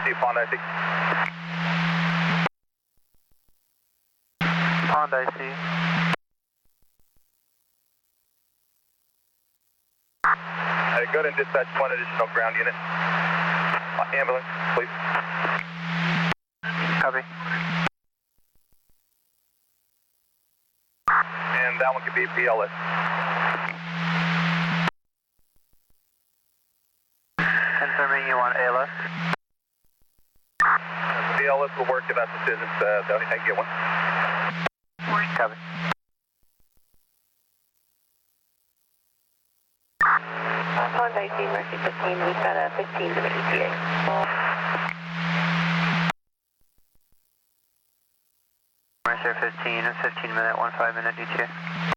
Pond IC. Pond IC. Go ahead and dispatch one additional ground unit. Ambulance, please. Copy. And that one could be BLS. Confirming you want ALS. BLS will work if that's the business. I can get one. Copy. Pond IC, Mercy 15, we've got a 15-minute ETA. Mercer 15, a 15-minute, 15-minute ETA.